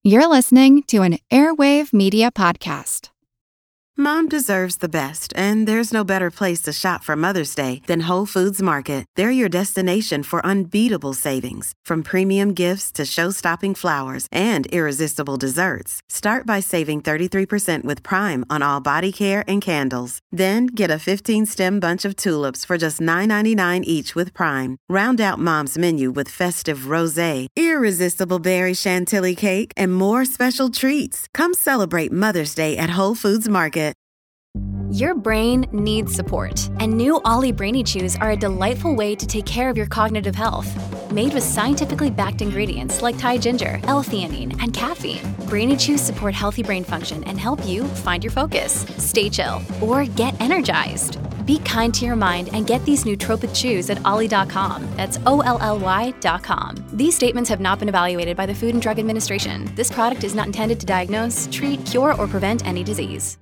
You're listening to an Airwave Media Podcast. Mom deserves the best, and there's no better place to shop for Mother's Day than Whole Foods Market. They're your destination for unbeatable savings, from premium gifts to show-stopping flowers and irresistible desserts. Start by saving 33% with Prime on all body care and candles. Then get a 15-stem bunch of tulips for just $9.99 each with Prime. Round out Mom's menu with festive rosé, irresistible berry chantilly cake, and more special treats. Come celebrate Mother's Day at Whole Foods Market. Your brain needs support, and new Ollie Brainy Chews are a delightful way to take care of your cognitive health. Made with scientifically backed ingredients like Thai ginger, L-theanine, and caffeine, Brainy Chews support healthy brain function and help you find your focus, stay chill, or get energized. Be kind to your mind and get these nootropic chews at ollie.com. That's OLLY.com. These statements have not been evaluated by the Food and Drug Administration. This product is not intended to diagnose, treat, cure, or prevent any disease.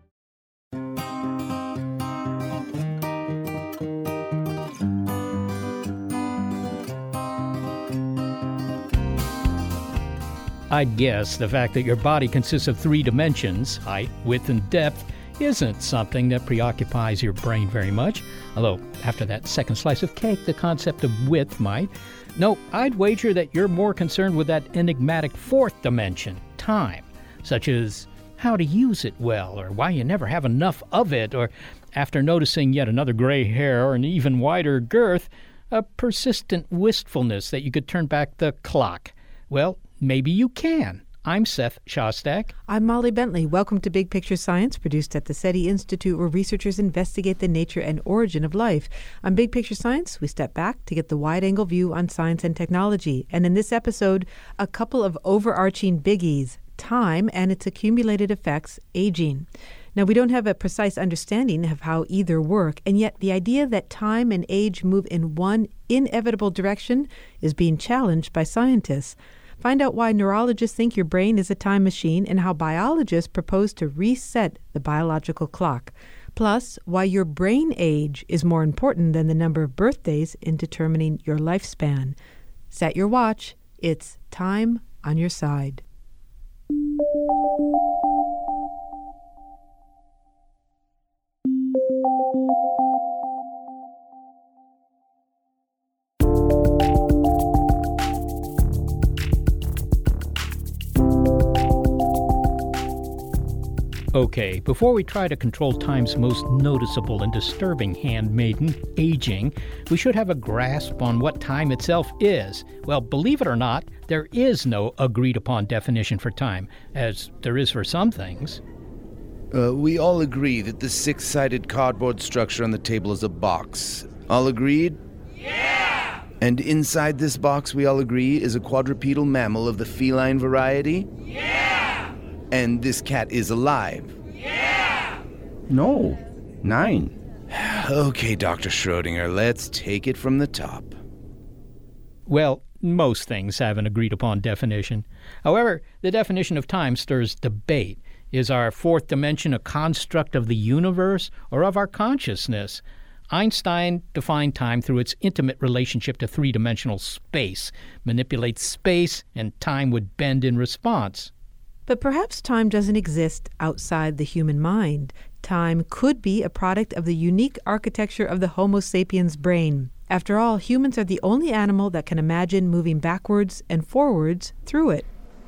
I'd guess the fact that your body consists of three dimensions, height, width, and depth, isn't something that preoccupies your brain very much. Although, after that second slice of cake, the concept of width might. No, I'd wager that you're more concerned with that enigmatic fourth dimension, time, such as how to use it well, or why you never have enough of it, or after noticing yet another gray hair or an even wider girth, a persistent wistfulness that you could turn back the clock. Well, maybe you can. I'm Seth Shostak. I'm Molly Bentley. Welcome to Big Picture Science, produced at the SETI Institute, where researchers investigate the nature and origin of life. On Big Picture Science, we step back to get the wide-angle view on science and technology. And in this episode, a couple of overarching biggies: time and its accumulated effects, aging. Now, we don't have a precise understanding of how either work, and yet the idea that time and age move in one inevitable direction is being challenged by scientists. Find out why neurologists think your brain is a time machine and how biologists propose to reset the biological clock. Plus, why your brain age is more important than the number of birthdays in determining your lifespan. Set your watch. It's time on your side. Okay, before we try to control time's most noticeable and disturbing handmaiden, aging, we should have a grasp on what time itself is. Well, believe it or not, there is no agreed-upon definition for time, as there is for some things. We all agree that the six-sided cardboard structure on the table is a box. All agreed? Yeah! And inside this box, we all agree, is a quadrupedal mammal of the feline variety? Yeah! And this cat is alive? Yeah! No, 9. Okay, Dr. Schrodinger, let's take it from the top. Well, most things have an agreed-upon definition. However, the definition of time stirs debate. Is our fourth dimension a construct of the universe or of our consciousness? Einstein defined time through its intimate relationship to three-dimensional space. Manipulate space, and time would bend in response. But perhaps time doesn't exist outside the human mind. Time could be a product of the unique architecture of the Homo sapiens brain. After all, humans are the only animal that can imagine moving backwards and forwards through it.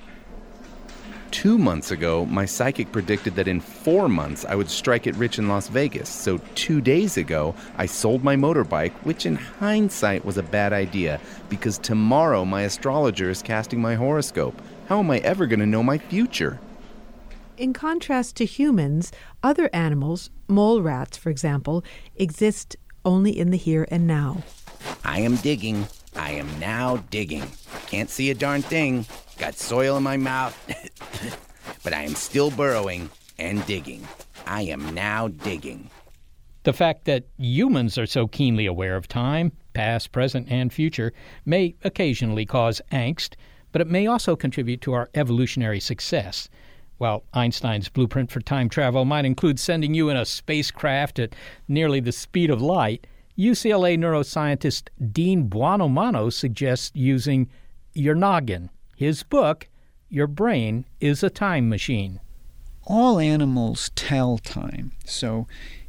2 months ago, my psychic predicted that in 4 months I would strike it rich in Las Vegas. So 2 days ago, I sold my motorbike, which in hindsight was a bad idea, because tomorrow my astrologer is casting my horoscope. How am I ever going to know my future? In contrast to humans, other animals, mole rats, for example, exist only in the here and now. I am digging. I am now digging. Can't see a darn thing. Got soil in my mouth. But I am still burrowing and digging. I am now digging. The fact that humans are so keenly aware of time, past, present, and future, may occasionally cause angst, but it may also contribute to our evolutionary success. While Einstein's blueprint for time travel might include sending you in a spacecraft at nearly the speed of light, UCLA neuroscientist Dean Buonomano suggests using your noggin. His book, your brain is a time machine. All animals tell time. So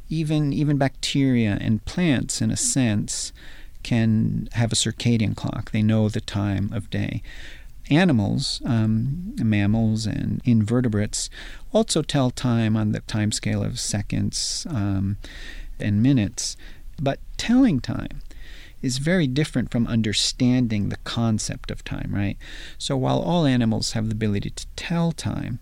even bacteria and plants, in a sense, can have a circadian clock. They know the time of day. Animals, mammals and invertebrates, also tell time on the time scale of seconds and minutes. But telling time is very different from understanding the concept of time, right? So while all animals have the ability to tell time,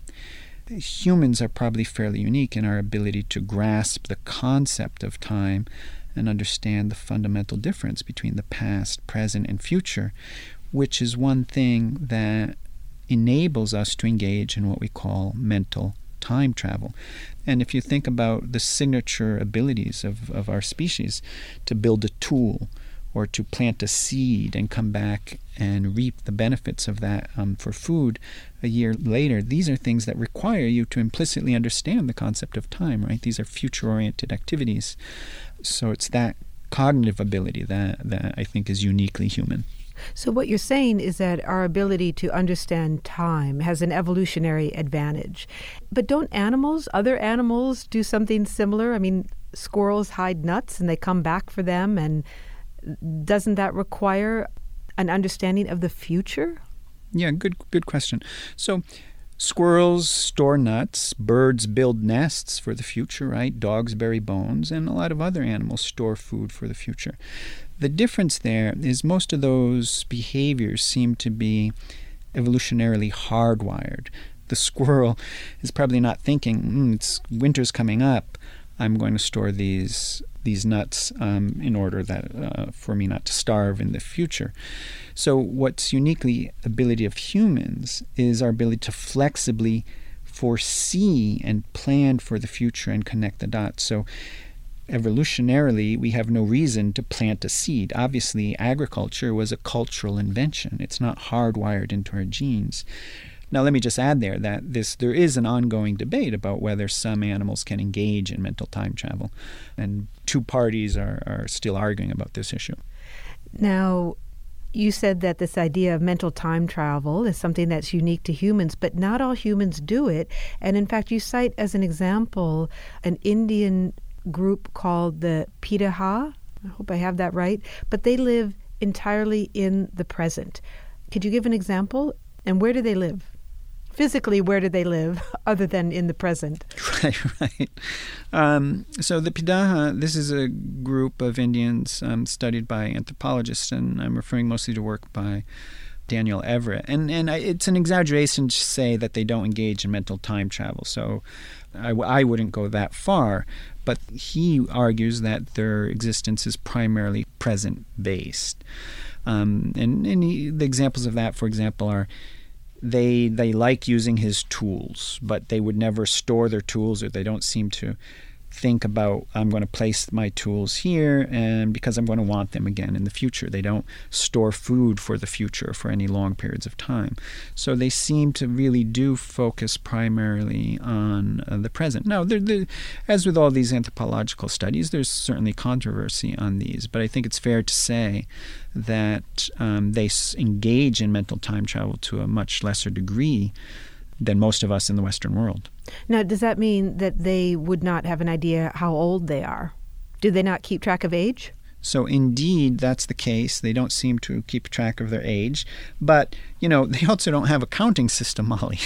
humans are probably fairly unique in our ability to grasp the concept of time and understand the fundamental difference between the past, present, and future, which is one thing that enables us to engage in what we call mental time travel. And if you think about the signature abilities of our species to build a tool or to plant a seed and come back and reap the benefits of that for food a year later, these are things that require you to implicitly understand the concept of time, right? These are future-oriented activities. So it's that cognitive ability that I think is uniquely human. So what you're saying is that our ability to understand time has an evolutionary advantage. But don't other animals do something similar? I mean, squirrels hide nuts and they come back for them, and doesn't that require an understanding of the future? Yeah, good question. So squirrels store nuts, birds build nests for the future, right? Dogs bury bones, and a lot of other animals store food for the future. The difference there is most of those behaviors seem to be evolutionarily hardwired. The squirrel is probably not thinking, it's winter's coming up, I'm going to store these nuts in order that for me not to starve in the future. So what's uniquely ability of humans is our ability to flexibly foresee and plan for the future and connect the dots. So evolutionarily, we have no reason to plant a seed. Obviously, agriculture was a cultural invention. It's not hardwired into our genes. Now, let me just add there that there is an ongoing debate about whether some animals can engage in mental time travel, and two parties are still arguing about this issue. Now, you said that this idea of mental time travel is something that's unique to humans, but not all humans do it. And in fact, you cite as an example an Indian group called the Piraha. I hope I have that right. But they live entirely in the present. Could you give an example? And where do they live? Physically, where do they live other than in the present? Right. So the Piraha, this is a group of Indians studied by anthropologists, and I'm referring mostly to work by Daniel Everett. And it's an exaggeration to say that they don't engage in mental time travel. So I wouldn't go that far. But he argues that their existence is primarily present-based. The examples of that, for example, are they like using his tools, but they would never store their tools, or they don't seem to think about, I'm going to place my tools here and because I'm going to want them again in the future. They don't store food for the future for any long periods of time. So they seem to really do focus primarily on the present. Now, as with all these anthropological studies, there's certainly controversy on these, but I think it's fair to say that they engage in mental time travel to a much lesser degree than most of us in the Western world. Now, does that mean that they would not have an idea how old they are? Do they not keep track of age? So indeed, that's the case. They don't seem to keep track of their age. But, they also don't have a counting system, Molly.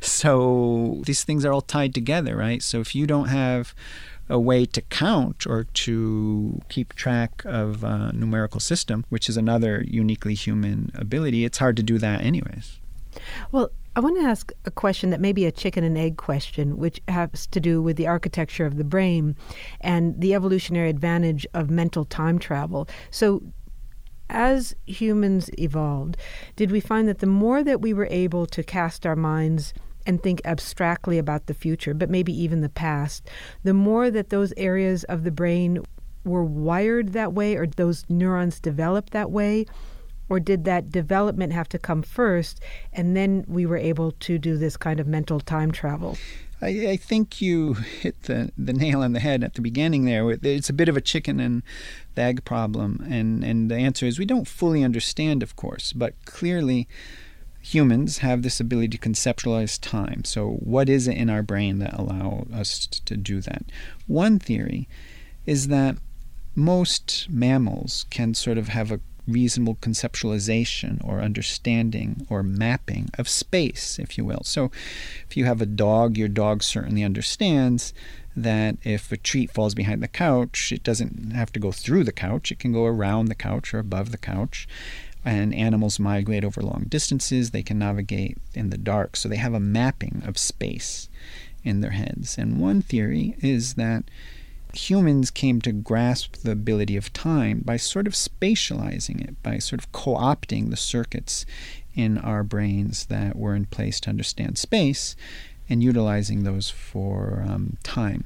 So these things are all tied together, right? So if you don't have a way to count or to keep track of a numerical system, which is another uniquely human ability, it's hard to do that anyways. Well, I want to ask a question that may be a chicken and egg question, which has to do with the architecture of the brain and the evolutionary advantage of mental time travel. So as humans evolved, did we find that the more that we were able to cast our minds and think abstractly about the future, but maybe even the past, the more that those areas of the brain were wired that way, or those neurons developed that way? Or did that development have to come first, and then we were able to do this kind of mental time travel? I think you hit the nail on the head at the beginning there. It's a bit of a chicken and the egg problem, and the answer is we don't fully understand, of course, but clearly humans have this ability to conceptualize time. So what is it in our brain that allows us to do that? One theory is that most mammals can sort of have a reasonable conceptualization or understanding or mapping of space, if you will. So if you have a dog, your dog certainly understands that if a treat falls behind the couch, it doesn't have to go through the couch. It can go around the couch or above the couch. And animals migrate over long distances. They can navigate in the dark. So they have a mapping of space in their heads. And one theory is that humans came to grasp the ability of time by sort of spatializing it, by sort of co-opting the circuits in our brains that were in place to understand space and utilizing those for time.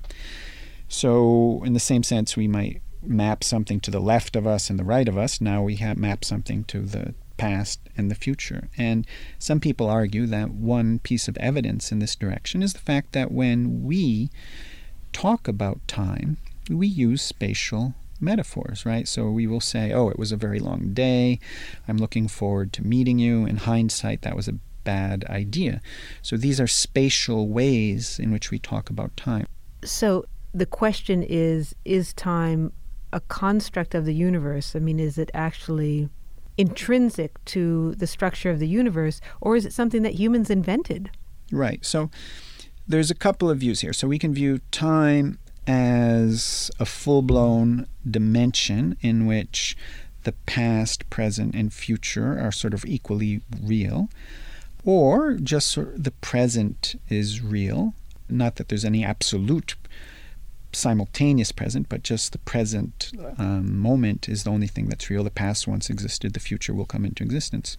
So in the same sense, we might map something to the left of us and the right of us. Now we map something to the past and the future. And some people argue that one piece of evidence in this direction is the fact that when we talk about time, we use spatial metaphors, right? So we will say, oh, it was a very long day. I'm looking forward to meeting you. In hindsight, that was a bad idea. So these are spatial ways in which we talk about time. So the question is time a construct of the universe? I mean, is it actually intrinsic to the structure of the universe, or is it something that humans invented? Right. So there's a couple of views here. So we can view time as a full-blown dimension in which the past, present, and future are sort of equally real, or just sort of the present is real. Not that there's any absolute simultaneous present, but just the present moment is the only thing that's real. The past once existed, the future will come into existence.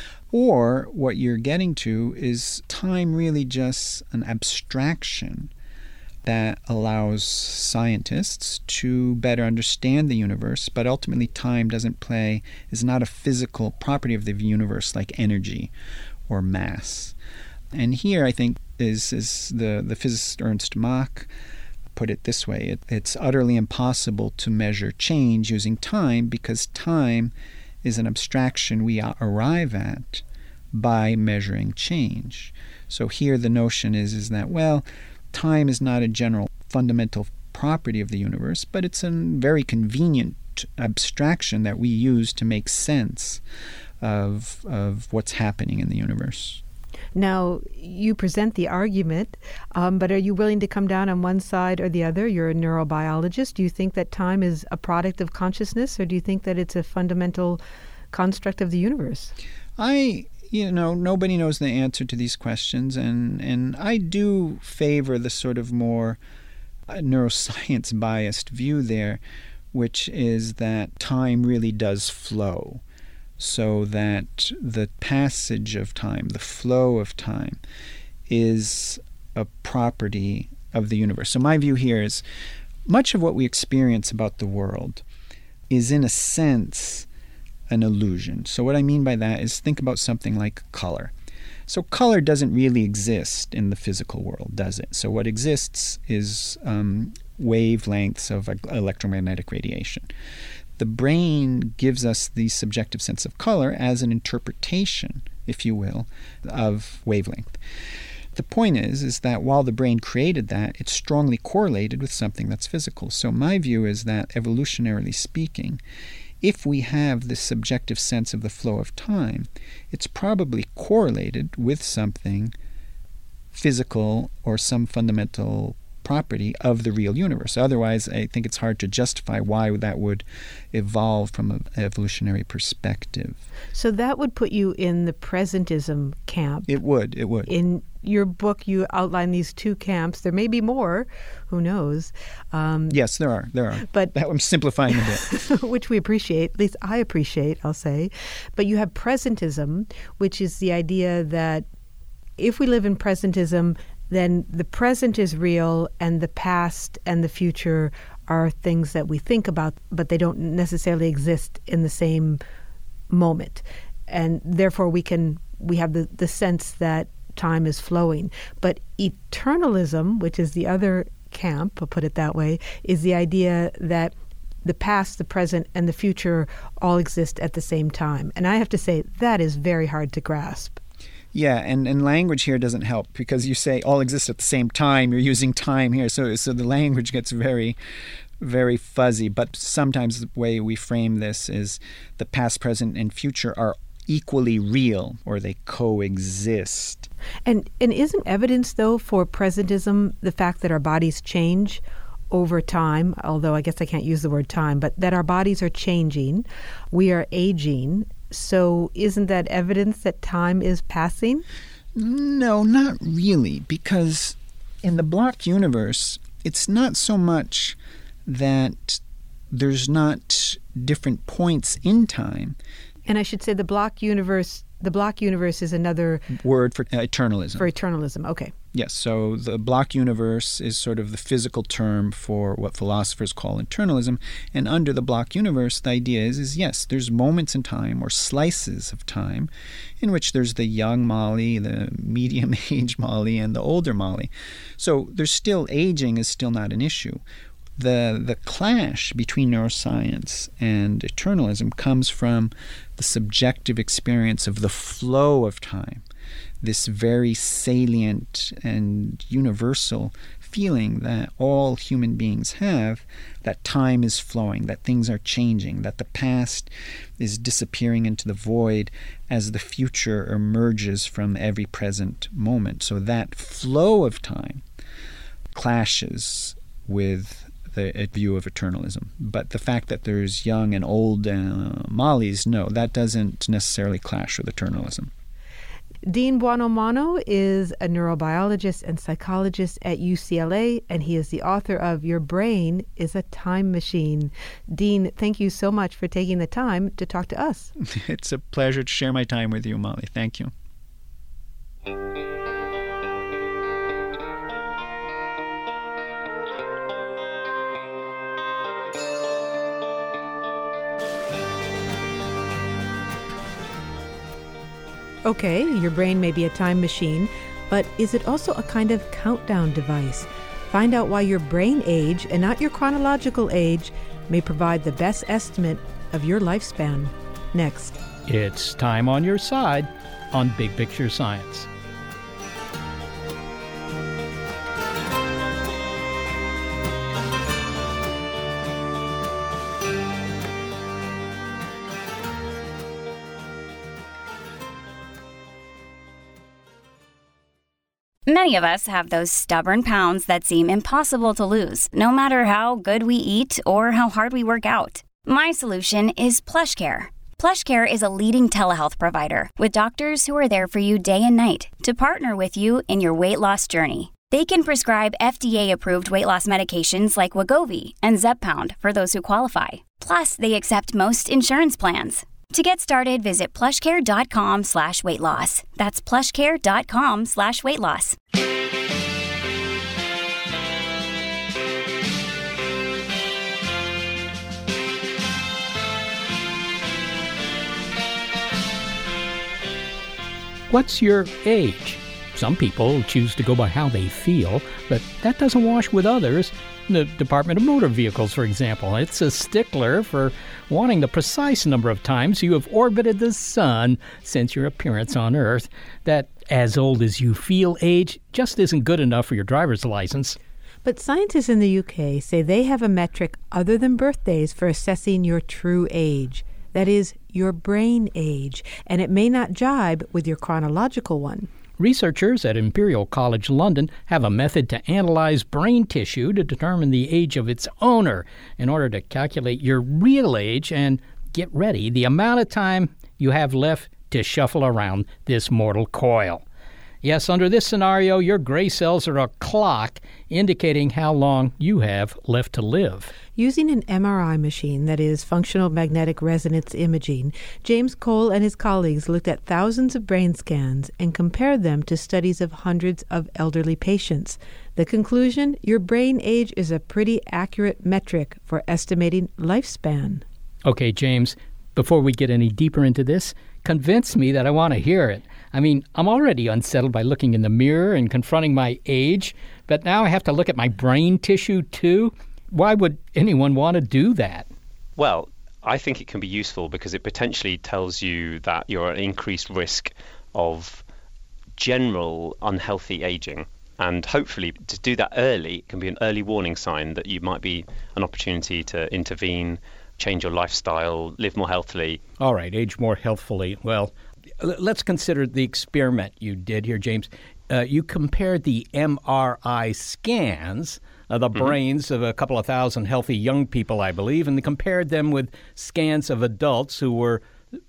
Or what you're getting to is time really just an abstraction that allows scientists to better understand the universe, but ultimately time is not a physical property of the universe like energy or mass. And here I think is the physicist Ernst Mach put it this way. It's utterly impossible to measure change using time because time is an abstraction we arrive at by measuring change. So here the notion is that, well, time is not a general fundamental property of the universe, but it's a very convenient abstraction that we use to make sense of what's happening in the universe. Now, you present the argument, but are you willing to come down on one side or the other? You're a neurobiologist. Do you think that time is a product of consciousness, or do you think that it's a fundamental construct of the universe? Nobody knows the answer to these questions, and I do favor the sort of more neuroscience-biased view there, which is that time really does flow. So that the passage of time, the flow of time, is a property of the universe. So my view here is much of what we experience about the world is in a sense an illusion. So what I mean by that is think about something like color. So color doesn't really exist in the physical world, does it? So what exists is wavelengths of electromagnetic radiation. The brain gives us the subjective sense of color as an interpretation, if you will, of wavelength. The point is that while the brain created that, it's strongly correlated with something that's physical. So my view is that, evolutionarily speaking, if we have this subjective sense of the flow of time, it's probably correlated with something physical or some fundamental property of the real universe. Otherwise, I think it's hard to justify why that would evolve from an evolutionary perspective. So that would put you in the presentism camp. It would. In your book, you outline these two camps. There may be more. Who knows? Yes, there are. But I'm simplifying a bit. Which we appreciate. At least I appreciate, I'll say. But you have presentism, which is the idea that if we live in presentism, then the present is real and the past and the future are things that we think about, but they don't necessarily exist in the same moment. And therefore we have the sense that time is flowing. But eternalism, which is the other camp, I'll put it that way, is the idea that the past, the present, and the future all exist at the same time. And I have to say, that is very hard to grasp. Yeah, and language here doesn't help because you say all exist at the same time. You're using time here, so the language gets very, very fuzzy. But sometimes the way we frame this is the past, present, and future are equally real, or they coexist. And isn't evidence, though, for presentism the fact that our bodies change over time, although I guess I can't use the word time, but that our bodies are changing, we are aging. So isn't that evidence that time is passing? No, not really, because in the block universe, it's not so much that there's not different points in time. And I should say the block universe is another word for eternalism. For eternalism, okay. Yes, so the block universe is sort of the physical term for what philosophers call eternalism. And under the block universe, the idea is yes, there's moments in time or slices of time in which there's the young Molly, the medium-aged Molly, and the older Molly. So there's still aging is still not an issue. The clash between neuroscience and eternalism comes from the subjective experience of the flow of time, this very salient and universal feeling that all human beings have, that time is flowing, that things are changing, that the past is disappearing into the void as the future emerges from every present moment. So that flow of time clashes with the view of eternalism. But the fact that there's young and old Mollies, no, that doesn't necessarily clash with eternalism. Dean Buonomano is a neurobiologist and psychologist at UCLA, and he is the author of Your Brain is a Time Machine. Dean, thank you so much for taking the time to talk to us. It's a pleasure to share my time with you, Molly. Thank you. Okay, your brain may be a time machine, but is it also a kind of countdown device? Find out why your brain age, and not your chronological age, may provide the best estimate of your lifespan. Next. It's Time on Your Side on Big Picture Science. Many of us have those stubborn pounds that seem impossible to lose, no matter how good we eat or how hard we work out. My solution is PlushCare. PlushCare is a leading telehealth provider with doctors who are there for you day and night to partner with you in your weight loss journey. They can prescribe FDA-approved weight loss medications like Wegovy and Zepbound for those who qualify. Plus, they accept most insurance plans. To get started, visit plushcare.com/weightloss. That's plushcare.com/weightloss. What's your age? Some people choose to go by how they feel, but that doesn't wash with others. The Department of Motor Vehicles, for example, it's a stickler for wanting the precise number of times you have orbited the sun since your appearance on Earth. That as old as you feel age just isn't good enough for your driver's license. But scientists in the UK say they have a metric other than birthdays for assessing your true age. That is, your brain age, and it may not jibe with your chronological one. Researchers at Imperial College London have a method to analyze brain tissue to determine the age of its owner in order to calculate your real age and, get ready, the amount of time you have left to shuffle around this mortal coil. Yes, under this scenario, your gray cells are a clock indicating how long you have left to live. Using an MRI machine, that is, functional magnetic resonance imaging, James Cole and his colleagues looked at thousands of brain scans and compared them to studies of hundreds of elderly patients. The conclusion, your brain age is a pretty accurate metric for estimating lifespan. Okay, James, before we get any deeper into this, convince me that I want to hear it. I mean, I'm already unsettled by looking in the mirror and confronting my age, but now I have to look at my brain tissue too? Why would anyone want to do that? Well, I think it can be useful because it potentially tells you that you're at increased risk of general unhealthy aging. And hopefully to do that early, it can be an early warning sign that you might be an opportunity to intervene, change your lifestyle, live more healthily. All right, age more healthfully. Well, let's consider the experiment you did here, James. You compared the MRI scans of the brains of a couple of thousand healthy young people, I believe, and compared them with scans of adults who were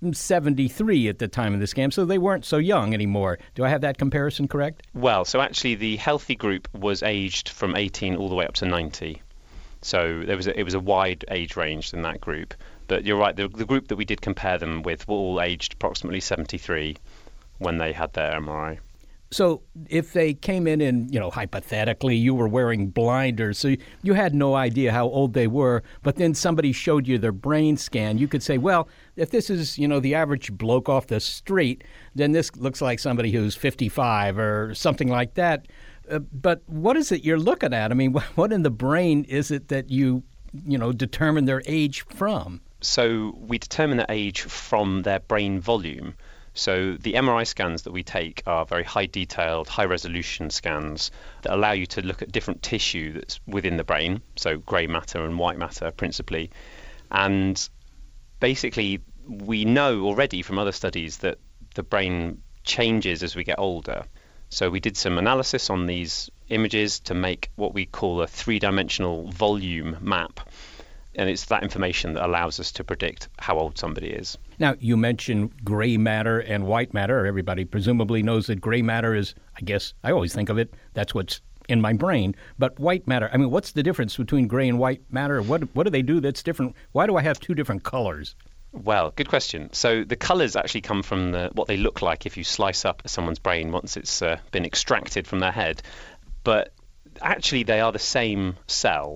73 at the time of the scan, so they weren't so young anymore. Do I have that comparison correct? Well, so actually the healthy group was aged from 18 all the way up to 90. So it was a wide age range in that group. But you're right, the group that we did compare them with were all aged approximately 73 when they had their MRI. So if they came in and, hypothetically, you were wearing blinders, so you had no idea how old they were, but then somebody showed you their brain scan, you could say, well, if this is, the average bloke off the street, then this looks like somebody who's 55 or something like that. But what is it you're looking at? I mean, what in the brain is it that you determine their age from? So we determine their age from their brain volume. So the MRI scans that we take are very high-detailed, high-resolution scans that allow you to look at different tissue that's within the brain, so grey matter and white matter principally. And basically, we know already from other studies that the brain changes as we get older. So we did some analysis on these images to make what we call a three-dimensional volume map. And it's that information that allows us to predict how old somebody is. Now, you mentioned gray matter and white matter. Everybody presumably knows that gray matter is, I guess, I always think of it, that's what's in my brain. But white matter, I mean, what's the difference between gray and white matter? What do they do that's different? Why do I have two different colors? Well, good question. So the colors actually come from what they look like if you slice up someone's brain once it's been extracted from their head. But actually, they are the same cell.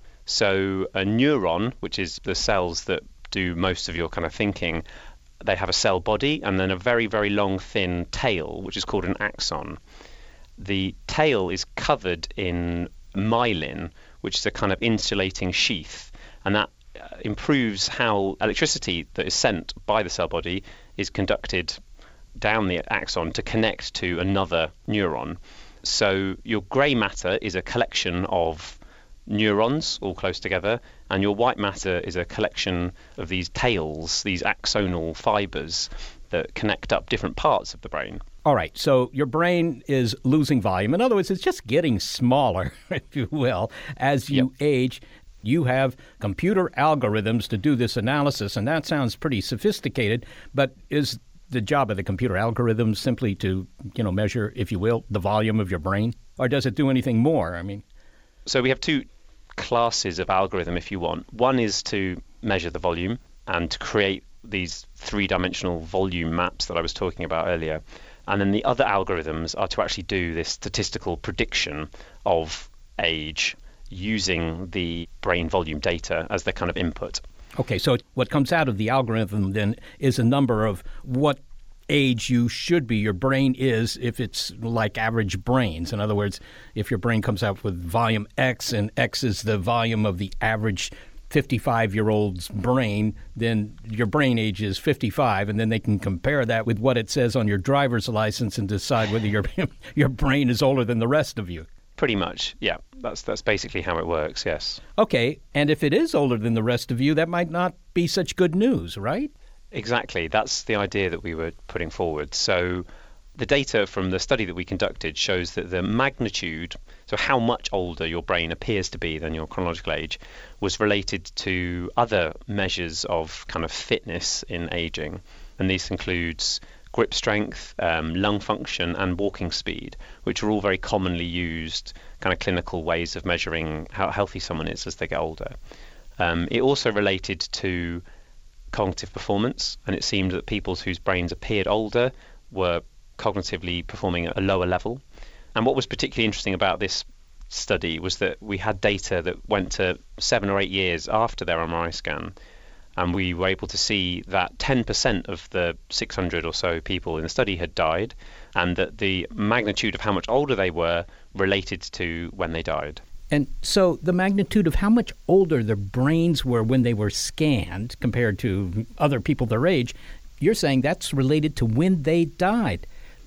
So a neuron, which is the cells that do most of your kind of thinking, they have a cell body and then a very, very long, thin tail, which is called an axon. The tail is covered in myelin, which is a kind of insulating sheath, and that improves how electricity that is sent by the cell body is conducted down the axon to connect to another neuron. So your grey matter is a collection of neurons all close together, and your white matter is a collection of these tails, these axonal fibers that connect up different parts of the brain. All right, so your brain is losing volume. In other words, it's just getting smaller, if you will, as you age. You have computer algorithms to do this analysis, and that sounds pretty sophisticated, but is the job of the computer algorithm simply to, measure, if you will, the volume of your brain? Or does it do anything more? I mean, so we have two classes of algorithm, if you want. One is to measure the volume and to create these three-dimensional volume maps that I was talking about earlier. And then the other algorithms are to actually do this statistical prediction of age using the brain volume data as their kind of input. Okay, so what comes out of the algorithm then is a number of what age you should be, your brain is, if it's like average brains. In other words, if your brain comes out with volume X and X is the volume of the average 55-year-old's brain, then your brain age is 55, and then they can compare that with what it says on your driver's license and decide whether your brain is older than the rest of you. Pretty much, yeah. That's basically how it works, yes. Okay, and if it is older than the rest of you, that might not be such good news, right? Exactly. That's the idea that we were putting forward. So the data from the study that we conducted shows that the magnitude, so how much older your brain appears to be than your chronological age, was related to other measures of kind of fitness in aging. And this includes grip strength, lung function, and walking speed, which are all very commonly used kind of clinical ways of measuring how healthy someone is as they get older. It also related to cognitive performance, and it seemed that people whose brains appeared older were cognitively performing at a lower level. And what was particularly interesting about this study was that we had data that went to 7 or 8 years after their MRI scan, and we were able to see that 10% of the 600 or so people in the study had died, and that the magnitude of how much older they were related to when they died. And so the magnitude of how much older their brains were when they were scanned compared to other people their age, you're saying that's related to when they died.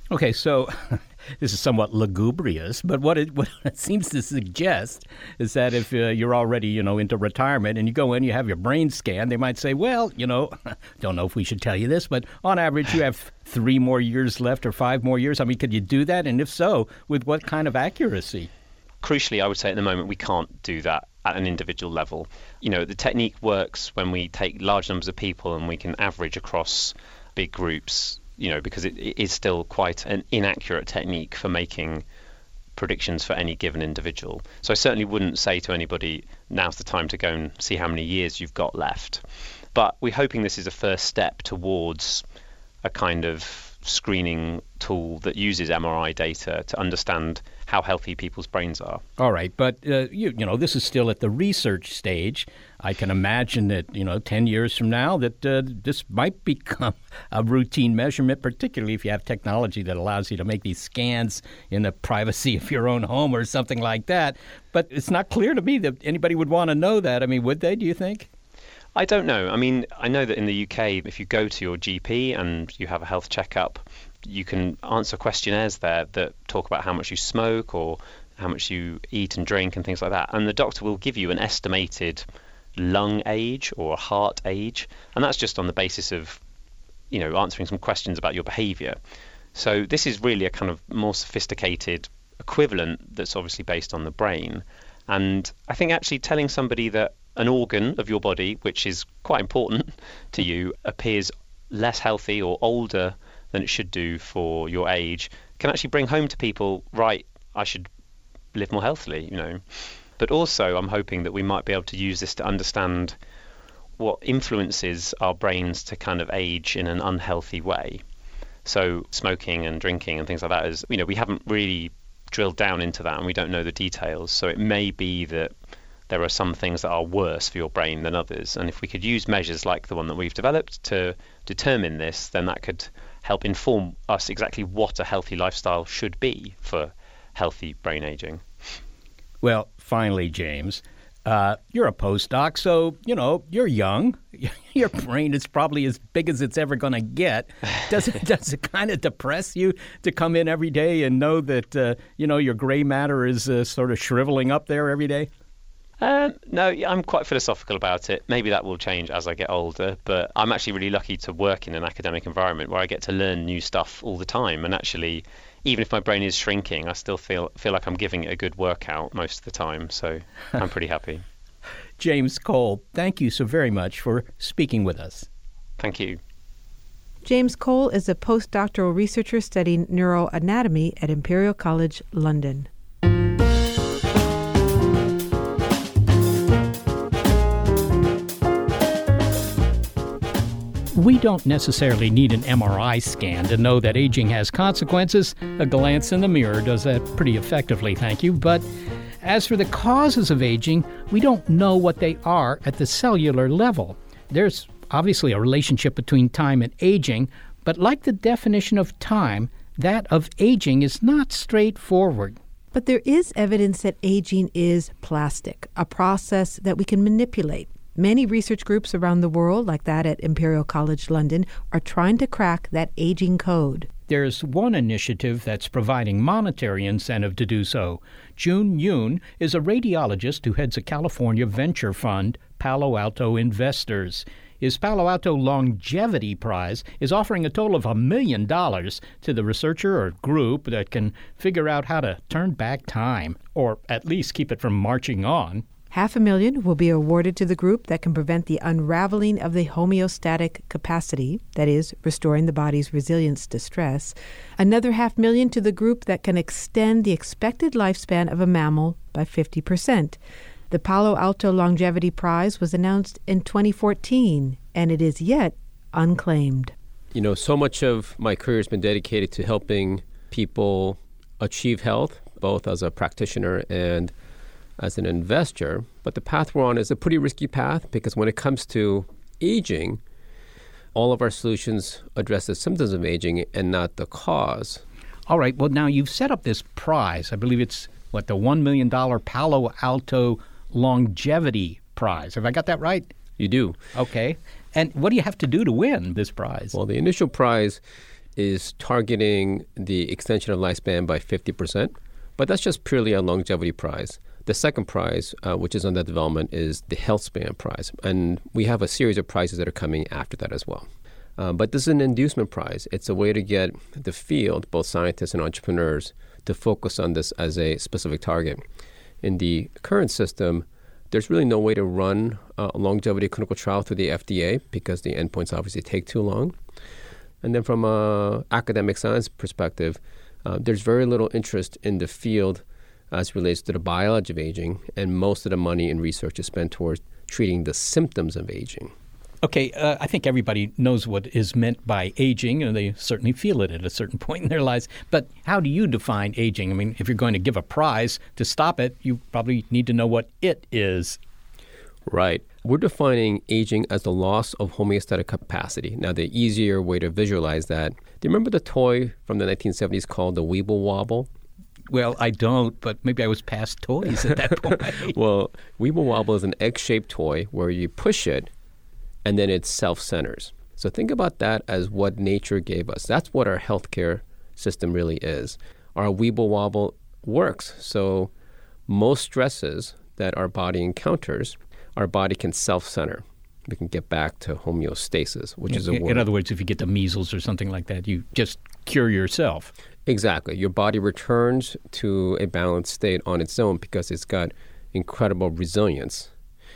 Okay, so this is somewhat lugubrious, but what it seems to suggest is that if you're already, into retirement and you go in, you have your brain scanned, they might say, well, don't know if we should tell you this, but on average you have 3 more years left or 5 more years. I mean, could you do that? And if so, with what kind of accuracy? Crucially, I would say at the moment we can't do that at an individual level. The technique works when we take large numbers of people and we can average across big groups, because it is still quite an inaccurate technique for making predictions for any given individual. So I certainly wouldn't say to anybody, now's the time to go and see how many years you've got left. But we're hoping this is a first step towards a kind of screening tool that uses MRI data to understand how healthy people's brains are. All right, but this is still at the research stage. I can imagine that 10 years from now that this might become a routine measurement, particularly if you have technology that allows you to make these scans in the privacy of your own home or something like that. But it's not clear to me that anybody would want to know that. I mean, would they? Do you think? I don't know. I mean, I know that in the UK, if you go to your GP and you have a health checkup, you can answer questionnaires there that talk about how much you smoke or how much you eat and drink and things like that. And the doctor will give you an estimated lung age or heart age. And that's just on the basis of, answering some questions about your behavior. So this is really a kind of more sophisticated equivalent that's obviously based on the brain. And I think actually telling somebody that an organ of your body, which is quite important to you, appears less healthy or older than it should do for your age, can actually bring home to people, right, I should live more healthily, But also I'm hoping that we might be able to use this to understand what influences our brains to kind of age in an unhealthy way. So smoking and drinking and things like that is, we haven't really drilled down into that and we don't know the details. So it may be that there are some things that are worse for your brain than others. And if we could use measures like the one that we've developed to determine this, then that could help inform us exactly what a healthy lifestyle should be for healthy brain aging. Well, finally, James, you're a postdoc, so, you're young. Your brain is probably as big as it's ever going to get. Does it kind of depress you to come in every day and know that, your gray matter is sort of shriveling up there every day? No, I'm quite philosophical about it. Maybe that will change as I get older, but I'm actually really lucky to work in an academic environment where I get to learn new stuff all the time. And actually, even if my brain is shrinking, I still feel like I'm giving it a good workout most of the time. So I'm pretty happy. James Cole, thank you so very much for speaking with us. Thank you. James Cole is a postdoctoral researcher studying neuroanatomy at Imperial College London. We don't necessarily need an MRI scan to know that aging has consequences. A glance in the mirror does that pretty effectively, thank you. But as for the causes of aging, we don't know what they are at the cellular level. There's obviously a relationship between time and aging, but like the definition of time, that of aging is not straightforward. But there is evidence that aging is plastic, a process that we can manipulate. Many research groups around the world, like that at Imperial College London, are trying to crack that aging code. There's one initiative that's providing monetary incentive to do so. Jun Yoon is a radiologist who heads a California venture fund, Palo Alto Investors. His Palo Alto Longevity Prize is offering a total of $1 million to the researcher or group that can figure out how to turn back time, or at least keep it from marching on. $500,000 will be awarded to the group that can prevent the unraveling of the homeostatic capacity, that is, restoring the body's resilience to stress. Another $500,000 to the group that can extend the expected lifespan of a mammal by 50%. The Palo Alto Longevity Prize was announced in 2014, and it is yet unclaimed. So much of my career has been dedicated to helping people achieve health, both as a practitioner and as an investor. But the path we're on is a pretty risky path because when it comes to aging, all of our solutions address the symptoms of aging and not the cause. All right. Well, now you've set up this prize. I believe it's, the $1 million Palo Alto Longevity Prize. Have I got that right? You do. Okay. And what do you have to do to win this prize? Well, the initial prize is targeting the extension of lifespan by 50%, but that's just purely a longevity prize. The second prize, which is under development, is the health span prize. And we have a series of prizes that are coming after that as well. But this is an inducement prize. It's a way to get the field, both scientists and entrepreneurs, to focus on this as a specific target. In the current system, there's really no way to run a longevity clinical trial through the FDA because the endpoints obviously take too long. And then from an academic science perspective, there's very little interest in the field as it relates to the biology of aging, and most of the money in research is spent towards treating the symptoms of aging. Okay, I think everybody knows what is meant by aging, and they certainly feel it at a certain point in their lives. But how do you define aging? I mean, if you're going to give a prize to stop it, you probably need to know what it is. Right. We're defining aging as the loss of homeostatic capacity. Now, the easier way to visualize that, do you remember the toy from the 1970s called the Weeble Wobble? Well, I don't, but maybe I was past toys at that point. Well, Weeble Wobble is an egg-shaped toy where you push it, and then it self-centers. So think about that as what nature gave us. That's what our healthcare system really is. Our Weeble Wobble works. So most stresses that our body encounters, our body can self-center. We can get back to homeostasis, which is a word. In other words, if you get the measles or something like that, you just cure yourself. Exactly. Your body returns to a balanced state on its own because it's got incredible resilience.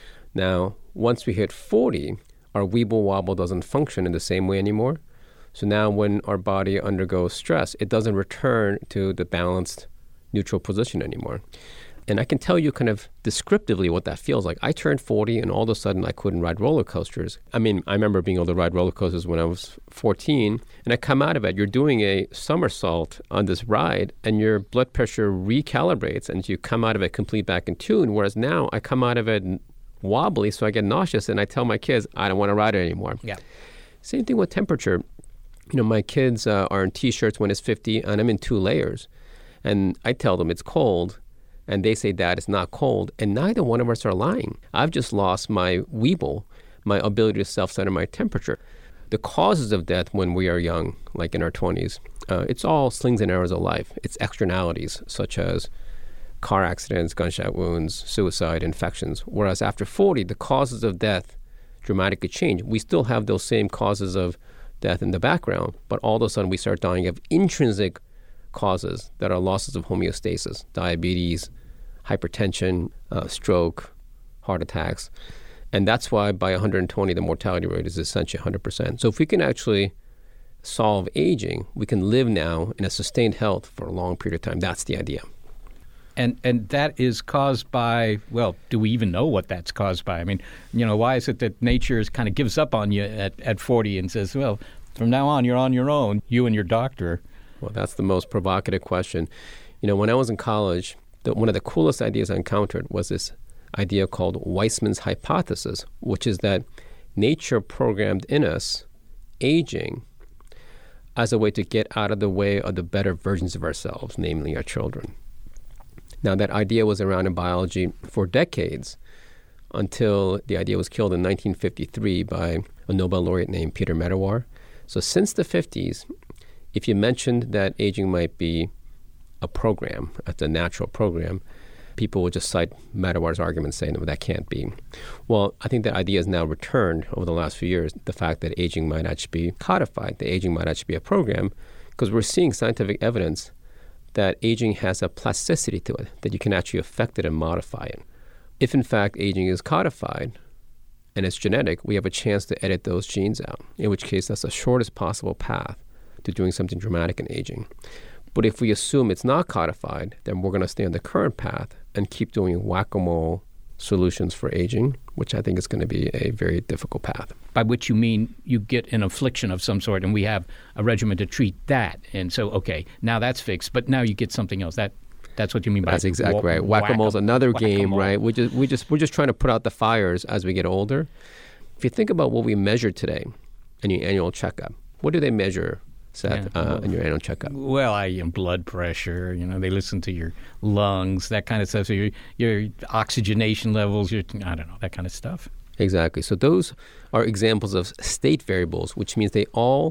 Now, once we hit 40, our Weeble Wobble doesn't function in the same way anymore. So now when our body undergoes stress, it doesn't return to the balanced neutral position anymore. And I can tell you kind of descriptively what that feels like. I turned 40 and all of a sudden I couldn't ride roller coasters. I mean, I remember being able to ride roller coasters when I was 14, and I come out of it. You're doing a somersault on this ride and your blood pressure recalibrates and you come out of it complete back in tune, whereas now I come out of it wobbly, so I get nauseous, and I tell my kids, I don't want to ride it anymore. Yeah. Same thing with temperature. You know, my kids are in T-shirts when it's 50, and I'm in 2 layers. And I tell them it's cold, and they say, Dad, it's not cold. And neither one of us are lying. I've just lost my Weeble, my ability to self-center my temperature. The causes of death when we are young, like in our 20s, it's all slings and arrows of life. It's externalities, such as car accidents, gunshot wounds, suicide, infections. Whereas after 40, the causes of death dramatically change. We still have those same causes of death in the background, but all of a sudden we start dying of intrinsic causes that are losses of homeostasis, diabetes, hypertension, stroke, heart attacks. And that's why by 120, the mortality rate is essentially 100%. So if we can actually solve aging, we can live now in a sustained health for a long period of time. That's the idea. And that is caused by, well, do we even know what that's caused by? I mean, you know, why is it that nature kind of gives up on you at 40 and says, well, from now on, you're on your own, you and your doctor? Well, that's the most provocative question. You know, when I was in college, one of the coolest ideas I encountered was this idea called Weissman's hypothesis, which is that nature programmed in us aging as a way to get out of the way of the better versions of ourselves, namely our children. Now, that idea was around in biology for decades until the idea was killed in 1953 by a Nobel laureate named Peter Medawar. So since the 50s, if you mentioned that aging might be a program, it's a natural program, people would just cite Medawar's argument saying, well, that can't be. Well, I think that idea has now returned over the last few years, the fact that aging might actually be codified, that aging might actually be a program, because we're seeing scientific evidence that aging has a plasticity to it, that you can actually affect it and modify it. If, in fact, aging is codified and it's genetic, we have a chance to edit those genes out, in which case that's the shortest possible path to doing something dramatic in aging. But if we assume it's not codified, then we're going to stay on the current path and keep doing whack-a-mole solutions for aging, which I think is going to be a very difficult path. By which you mean you get an affliction of some sort, and we have a regimen to treat that. And so, okay, now that's fixed, but now you get something else. That's what you mean by that's exactly right. Whack-a-mole's another game, right? We're just trying to put out the fires as we get older. If you think about what we measure today in your annual checkup, what do they measure, Seth, in your annual checkup? Well, blood pressure, they listen to your lungs, that kind of stuff. So your oxygenation levels, I don't know, that kind of stuff. Exactly. So those are examples of state variables, which means they all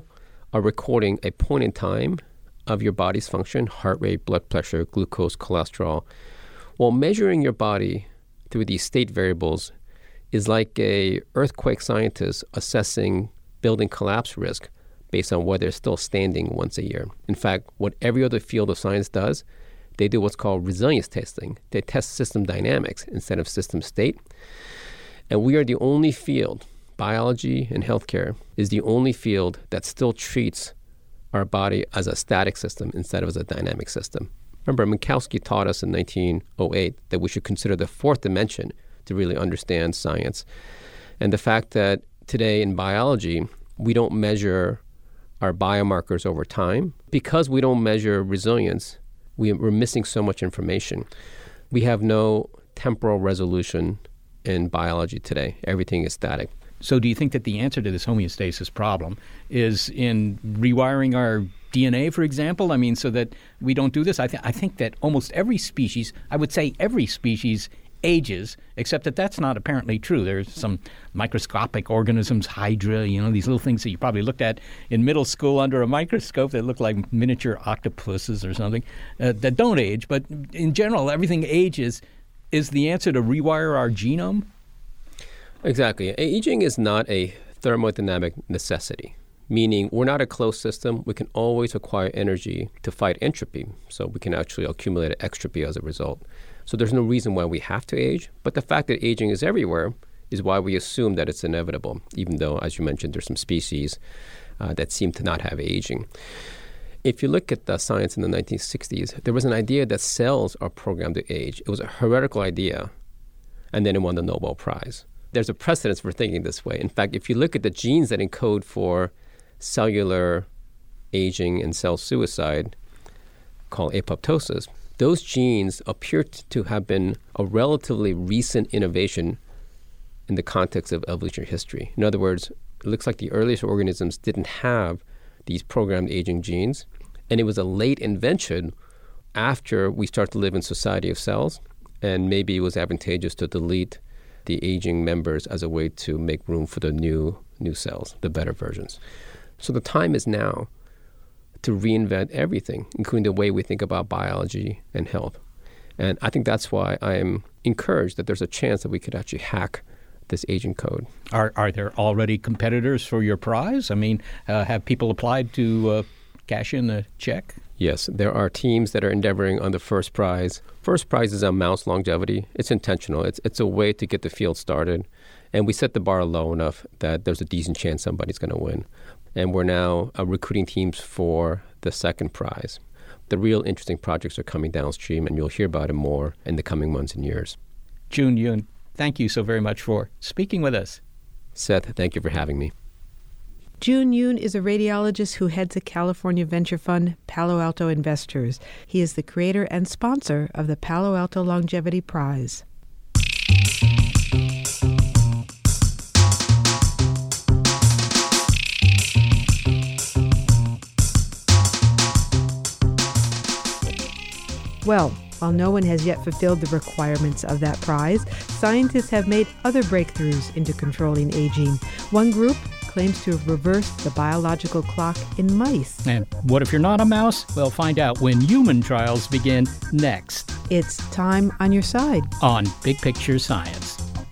are recording a point in time of your body's function, heart rate, blood pressure, glucose, cholesterol. Well, measuring your body through these state variables is like a earthquake scientist assessing building collapse risk based on whether it's still standing once a year. In fact, what every other field of science does, they do what's called resilience testing. They test system dynamics instead of system state. And we are the only field, biology and healthcare is the only field that still treats our body as a static system instead of as a dynamic system. Remember, Minkowski taught us in 1908 that we should consider the fourth dimension to really understand science. And the fact that today in biology, we don't measure our biomarkers over time. Because we don't measure resilience, we're missing so much information. We have no temporal resolution in biology today. Everything is static. So do you think that the answer to this homeostasis problem is in rewiring our DNA, for example? I mean, so that we don't do this? I think that almost every species, I would say every species, ages, except that that's not apparently true. There's some microscopic organisms, hydra, these little things that you probably looked at in middle school under a microscope that look like miniature octopuses or something that don't age. But in general, everything ages. Is the answer to rewire our genome? Exactly. Aging is not a thermodynamic necessity, meaning we're not a closed system. We can always acquire energy to fight entropy, so we can actually accumulate extropy as a result. So there's no reason why we have to age, but the fact that aging is everywhere is why we assume that it's inevitable, even though, as you mentioned, there's some species that seem to not have aging. If you look at the science in the 1960s, there was an idea that cells are programmed to age. It was a heretical idea, and then it won the Nobel Prize. There's a precedence for thinking this way. In fact, if you look at the genes that encode for cellular aging and cell suicide, called apoptosis, those genes appear to have been a relatively recent innovation in the context of evolutionary history. In other words, it looks like the earliest organisms didn't have these programmed aging genes, and it was a late invention after we start to live in society of cells, and maybe it was advantageous to delete the aging members as a way to make room for the new cells, the better versions. So the time is now to reinvent everything, including the way we think about biology and health. And I think that's why I'm encouraged that there's a chance that we could actually hack this aging code. Are there already competitors for your prize? I mean, have people applied to cash in the check? Yes, there are teams that are endeavoring on the first prize. First prize is on mouse longevity. It's intentional. It's a way to get the field started. And we set the bar low enough that there's a decent chance somebody's going to win. And we're now recruiting teams for the second prize. The real interesting projects are coming downstream, and you'll hear about it more in the coming months and years. Jun Yoon, thank you so very much for speaking with us. Seth, thank you for having me. Jun Yoon is a radiologist who heads a California venture fund, Palo Alto Investors. He is the creator and sponsor of the Palo Alto Longevity Prize. Well, while no one has yet fulfilled the requirements of that prize, scientists have made other breakthroughs into controlling aging. One group claims to have reversed the biological clock in mice. And what if you're not a mouse? Well, find out when human trials begin next. It's Time on Your Side on Big Picture Science.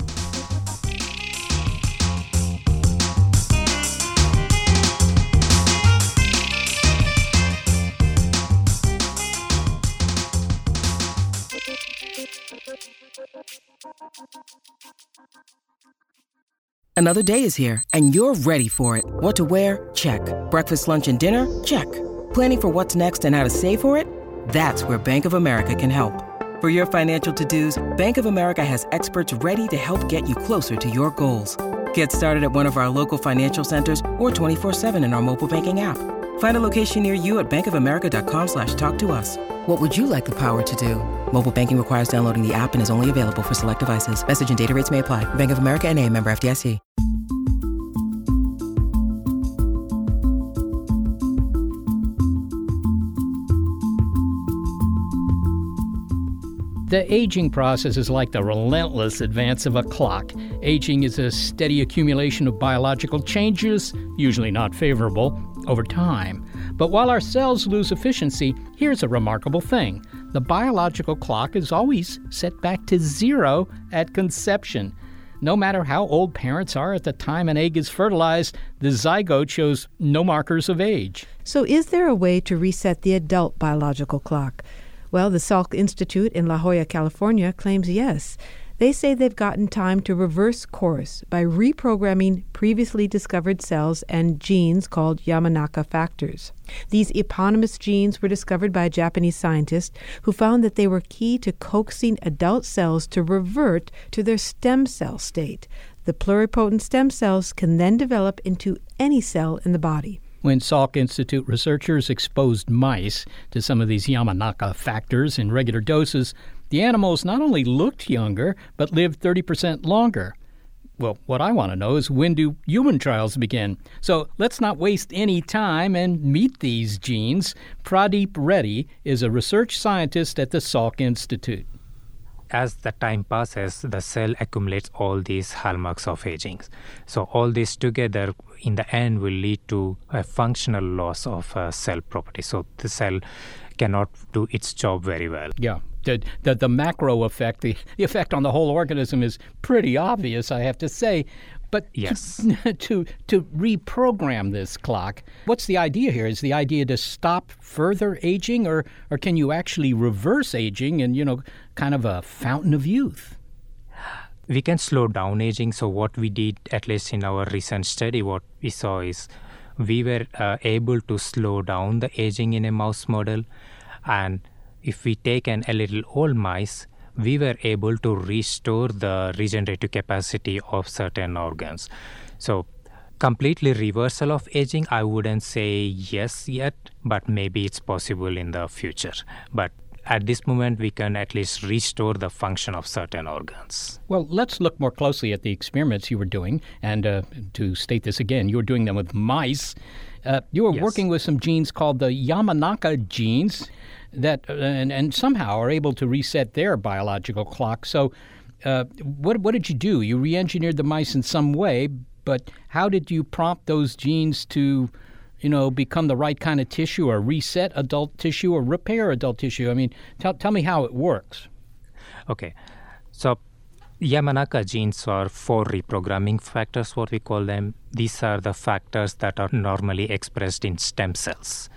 Another day is here, and you're ready for it. What to wear? Check. Breakfast, lunch, and dinner? Check. Planning for what's next and how to save for it? That's where Bank of America can help. For your financial to-dos, Bank of America has experts ready to help get you closer to your goals. Get started at one of our local financial centers or 24/7 in our mobile banking app. Find a location near you at bankofamerica.com/talktous. What would you like the power to do? Mobile banking requires downloading the app and is only available for select devices. Message and data rates may apply. Bank of America N.A., member FDIC. The aging process is like the relentless advance of a clock. Aging is a steady accumulation of biological changes, usually not favorable, over time. But while our cells lose efficiency, here's a remarkable thing. The biological clock is always set back to 0 at conception. No matter how old parents are at the time an egg is fertilized, the zygote shows no markers of age. So is there a way to reset the adult biological clock? Well, the Salk Institute in La Jolla, California claims yes. They say they've gotten time to reverse course by reprogramming previously discovered cells and genes called Yamanaka factors. These eponymous genes were discovered by a Japanese scientist who found that they were key to coaxing adult cells to revert to their stem cell state. The pluripotent stem cells can then develop into any cell in the body. When Salk Institute researchers exposed mice to some of these Yamanaka factors in regular doses, the animals not only looked younger, but lived 30% longer. Well, what I want to know is, when do human trials begin? So let's not waste any time and meet these genes. Pradeep Reddy is a research scientist at the Salk Institute. As the time passes, the cell accumulates all these hallmarks of aging. So all this together, in the end, will lead to a functional loss of cell property. So the cell cannot do its job very well. Yeah. The macro effect, the effect on the whole organism is pretty obvious, I have to say. But yes, to reprogram this clock, what's the idea here? Is the idea to stop further aging, or can you actually reverse aging and, kind of a fountain of youth? We can slow down aging. So what we did, at least in our recent study, what we saw is we were able to slow down the aging in a mouse model. And if we take a little old mice, we were able to restore the regenerative capacity of certain organs. So completely reversal of aging, I wouldn't say yes yet, but maybe it's possible in the future. But at this moment, we can at least restore the function of certain organs. Well, let's look more closely at the experiments you were doing. And to state this again, you were doing them with mice. You were working with some genes called the Yamanaka genes that and somehow are able to reset their biological clock. So what did you do? You re-engineered the mice in some way, but how did you prompt those genes to, become the right kind of tissue, or reset adult tissue, or repair adult tissue? I mean, tell me how it works. Okay. So Yamanaka genes are 4 reprogramming factors, what we call them. These are the factors that are normally expressed in stem cells.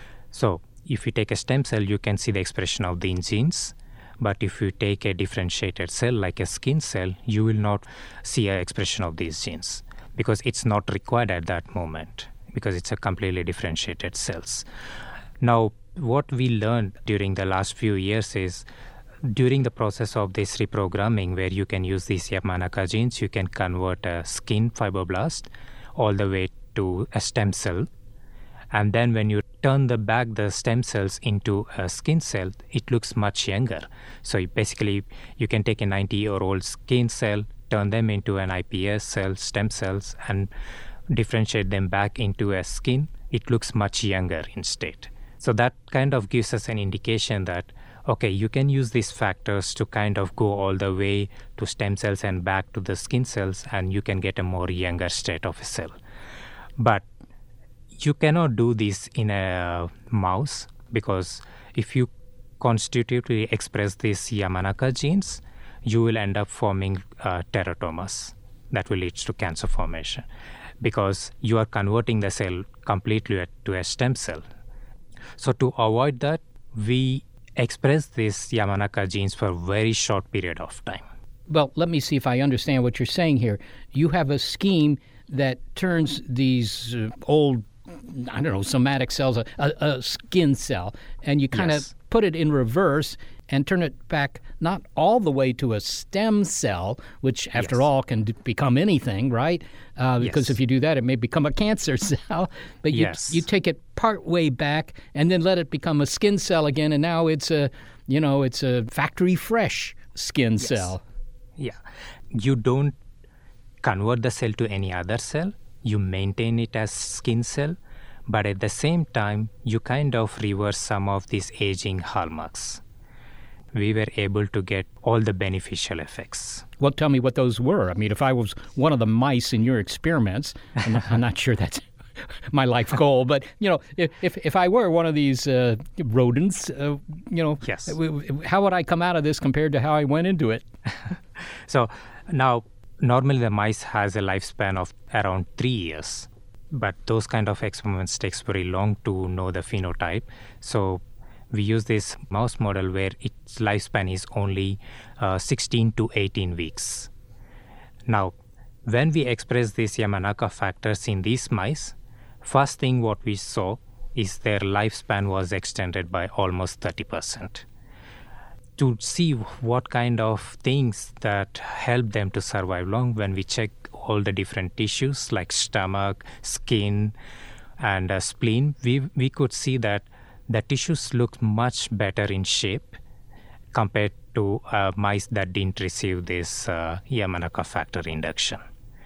So if you take a stem cell, you can see the expression of these genes. But if you take a differentiated cell like a skin cell, you will not see an expression of these genes because it's not required at that moment, because it's a completely differentiated cells. Now, what we learned during the last few years is, during the process of this reprogramming, where you can use these Yamanaka genes, you can convert a skin fibroblast all the way to a stem cell. And then when you turn the stem cells into a skin cell, it looks much younger. So basically, you can take a 90-year-old skin cell, turn them into an iPS cell, stem cells, and differentiate them back into a skin. It looks much younger instead. So that kind of gives us an indication that, okay, you can use these factors to kind of go all the way to stem cells and back to the skin cells, and you can get a more younger state of a cell. But you cannot do this in a mouse, because if you constitutively express these Yamanaka genes, you will end up forming teratomas that will lead to cancer formation, because you are converting the cell completely to a stem cell. So to avoid that, we express these Yamanaka genes for a very short period of time. Well, let me see if I understand what you're saying here. You have a scheme that turns these old, somatic cells, a skin cell, and you kind of put it in reverse and turn it back not all the way to a stem cell, which after all can become anything, right? Because if you do that, it may become a cancer cell. But you take it part way back and then let it become a skin cell again, and now it's a factory fresh skin cell. Yeah. You don't convert the cell to any other cell. You maintain it as skin cell, but at the same time, you kind of reverse some of these aging hallmarks. We were able to get all the beneficial effects. Well, tell me what those were. I mean, if I was one of the mice in your experiments, I'm not sure that's my life goal. But, if I were one of these rodents, yes. How would I come out of this compared to how I went into it? So now, normally the mice has a lifespan of around 3 years. But those kind of experiments takes very long to know the phenotype. So we use this mouse model where its lifespan is only 16 to 18 weeks. Now, when we express these Yamanaka factors in these mice, first thing what we saw is their lifespan was extended by almost 30%. To see what kind of things that help them to survive long, when we check all the different tissues like stomach, skin, and spleen, we could see that the tissues look much better in shape compared to mice that didn't receive this Yamanaka factor induction.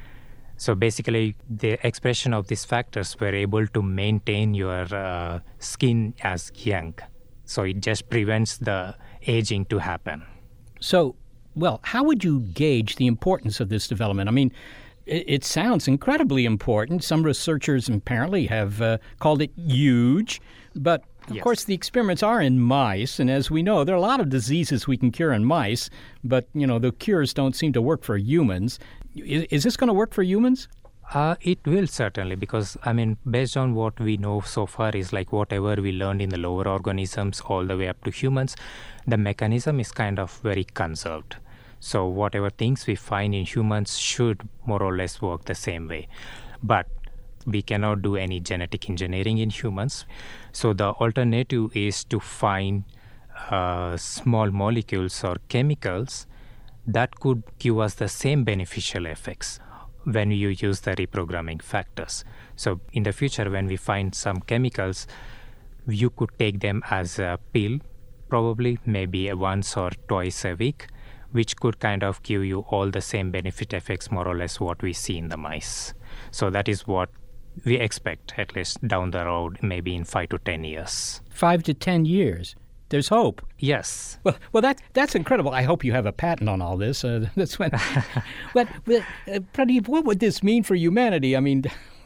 So basically, the expression of these factors were able to maintain your skin as young. So it just prevents the aging to happen. So, how would you gauge the importance of this development? I mean, it sounds incredibly important. Some researchers apparently have called it huge, but of course the experiments are in mice, and as we know, there are a lot of diseases we can cure in mice, but, the cures don't seem to work for humans. Is this going to work for humans? It will certainly, because, based on what we know so far is like whatever we learned in the lower organisms all the way up to humans, the mechanism is kind of very conserved. So whatever things we find in humans should more or less work the same way. But we cannot do any genetic engineering in humans. So the alternative is to find small molecules or chemicals that could give us the same beneficial effects when you use the reprogramming factors. So in the future, when we find some chemicals, you could take them as a pill, probably maybe once or twice a week, which could kind of give you all the same benefit effects, more or less what we see in the mice. So that is what we expect, at least down the road, maybe in 5 to 10 years. 5 to 10 years. There's hope. Yes. Well, that's incredible. I hope you have a patent on all this. That's when. Pradeep, what would this mean for humanity? I mean,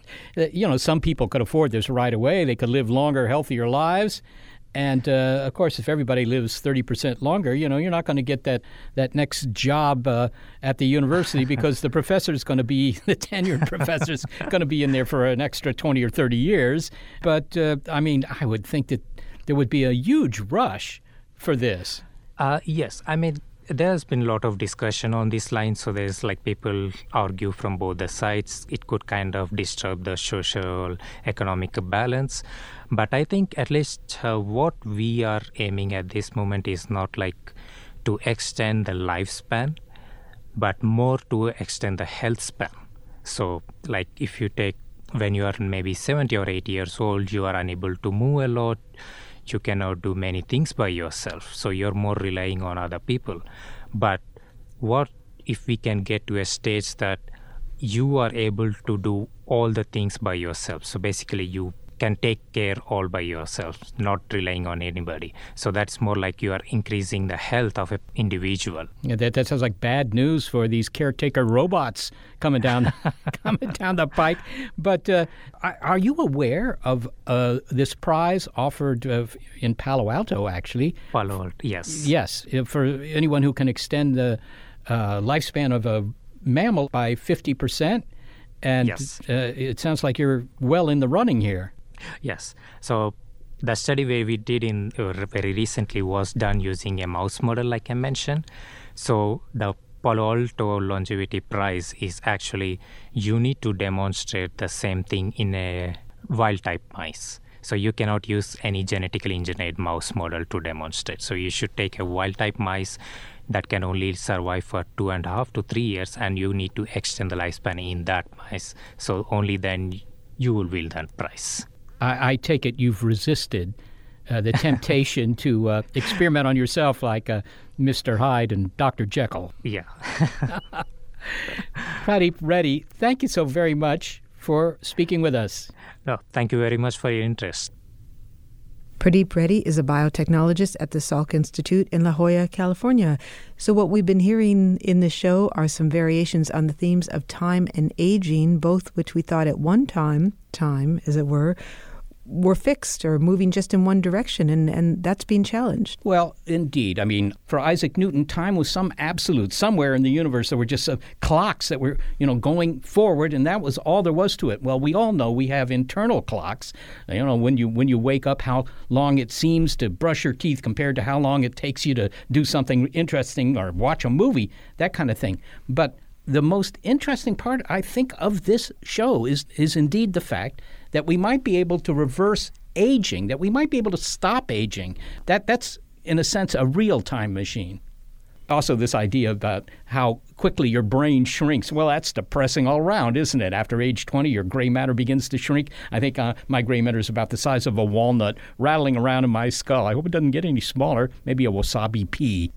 some people could afford this right away. They could live longer, healthier lives. And, of course, if everybody lives 30% longer, you're not going to get that next job at the university because the professor's going to be, the tenured professor's going to be in there for an extra 20 or 30 years. But, I would think that there would be a huge rush for this. Yes. There's been a lot of discussion on this line. So there's people argue from both the sides. It could kind of disturb the social economic balance. But I think at least what we are aiming at this moment is not to extend the lifespan, but more to extend the health span. So if you take when you are maybe 70 or 80 years old, you are unable to move a lot. You cannot do many things by yourself, so you're more relying on other people. But what if we can get to a stage that you are able to do all the things by yourself? So basically you can take care all by yourself, not relying on anybody. So that's more like you are increasing the health of an individual. Yeah, that sounds like bad news for these caretaker robots coming down the pike. But are you aware of this prize offered in Palo Alto, actually? Palo Alto, yes. Yes, for anyone who can extend the lifespan of a mammal by 50%. And yes. It sounds like you're well in the running here. Yes. So the study where we did very recently was done using a mouse model, like I mentioned. So the Palo Alto Longevity Prize is actually you need to demonstrate the same thing in a wild-type mice. So you cannot use any genetically engineered mouse model to demonstrate. So you should take a wild-type mice that can only survive for 2.5 to 3 years, and you need to extend the lifespan in that mice. So only then you will win that prize. I take it you've resisted the temptation to experiment on yourself like Mr. Hyde and Dr. Jekyll. Yeah. Pradeep Reddy, thank you so very much for speaking with us. No, thank you very much for your interest. Pradeep Reddy is a biotechnologist at the Salk Institute in La Jolla, California. So what we've been hearing in this show are some variations on the themes of time and aging, both which we thought at one time as it were fixed or moving just in one direction, and that's being challenged. Well, indeed. I mean, for Isaac Newton, time was some absolute. Somewhere in the universe there were just clocks that were, going forward, and that was all there was to it. Well, we all know we have internal clocks. When you wake up, how long it seems to brush your teeth compared to how long it takes you to do something interesting or watch a movie, that kind of thing. But the most interesting part, I think, of this show is indeed the fact that we might be able to reverse aging, that we might be able to stop aging. That's, in a sense, a real time machine. Also, this idea about how quickly your brain shrinks. Well, that's depressing all around, isn't it? After age 20, your gray matter begins to shrink. I think my gray matter is about the size of a walnut rattling around in my skull. I hope it doesn't get any smaller, maybe a wasabi pea.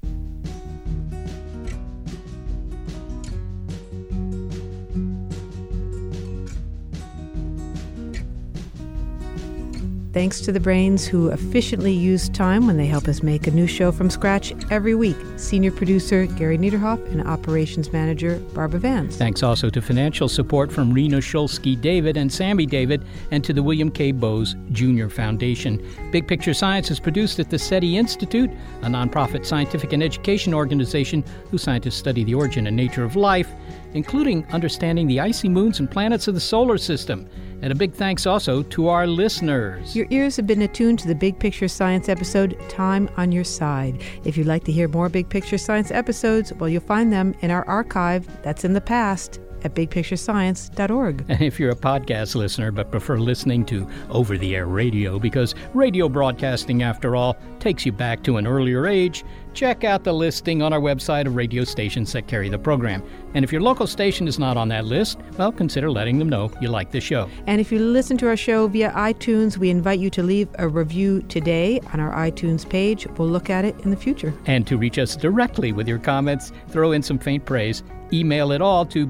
Thanks to the brains who efficiently use time when they help us make a new show from scratch every week. Senior producer Gary Niederhoff and operations manager Barbara Vance. Thanks also to financial support from Rena Shulsky David and Sammy David, and to the William K. Bowes Jr. Foundation. Big Picture Science is produced at the SETI Institute, a nonprofit scientific and education organization whose scientists study the origin and nature of life, including understanding the icy moons and planets of the solar system. And a big thanks also to our listeners. Your ears have been attuned to the Big Picture Science episode, Time on Your Side. If you'd like to hear more Big Picture Science episodes, well, you'll find them in our archive that's in the past at bigpicturescience.org. And if you're a podcast listener but prefer listening to over-the-air radio, because radio broadcasting, after all, takes you back to an earlier age, check out the listing on our website of radio stations that carry the program. And if your local station is not on that list, well, consider letting them know you like the show. And if you listen to our show via iTunes, we invite you to leave a review today on our iTunes page. We'll look at it in the future. And to reach us directly with your comments, throw in some faint praise. Email it all to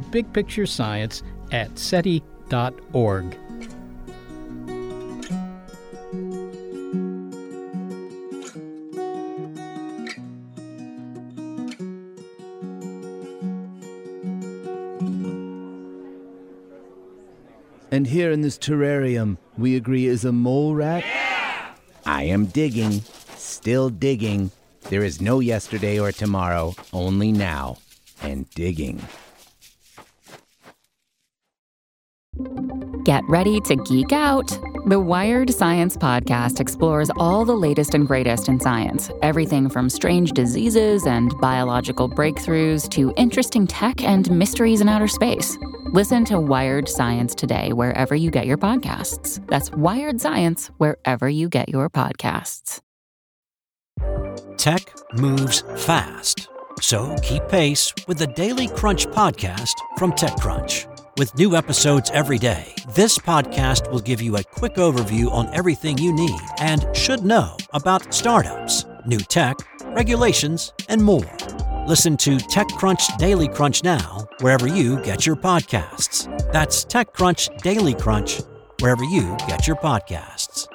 bigpicturescience@seti.org. And here in this terrarium, we agree is a mole rat? Yeah! I am digging, still digging. There is no yesterday or tomorrow, only now. And digging. Get ready to geek out. The Wired Science Podcast explores all the latest and greatest in science. Everything from strange diseases and biological breakthroughs to interesting tech and mysteries in outer space. Listen to Wired Science today wherever you get your podcasts. That's Wired Science wherever you get your podcasts. Tech moves fast. So keep pace with the Daily Crunch podcast from TechCrunch. With new episodes every day, this podcast will give you a quick overview on everything you need and should know about startups, new tech, regulations, and more. Listen to TechCrunch Daily Crunch now, wherever you get your podcasts. That's TechCrunch Daily Crunch, wherever you get your podcasts.